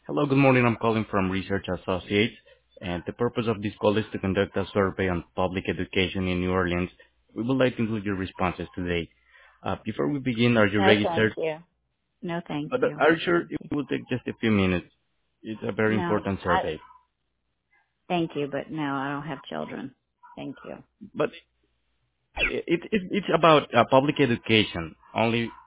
Hello, good morning. I'm calling from Research Associates, and the purpose of this call is to conduct a survey on public education in New Orleans. We would like to include your responses today. Before we begin, are you No, thank registered? you. No, thank But you. are you sure Thank it you. will take just a few minutes? It's a very No, important I survey. thank you, but no, I don't have children. Thank you. But it's about public education. Only